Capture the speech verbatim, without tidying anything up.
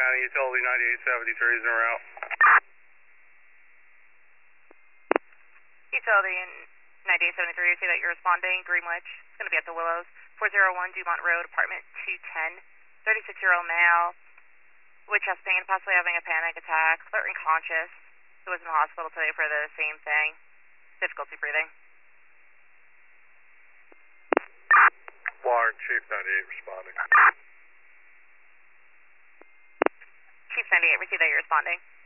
County, Utility ninety-eight seventy-three is en route. Utility ninety-eight seventy-three, I see that you're responding. Greenwich, it's going to be at the Willows. four oh one Dumont Road, apartment two ten. thirty-six-year-old male with chest pain, possibly having a panic attack, flirting conscious. He was in the hospital today for the same thing. Difficulty breathing. Water, Chief ninety-eight responding. Chief ninety-eight, we see that you're responding.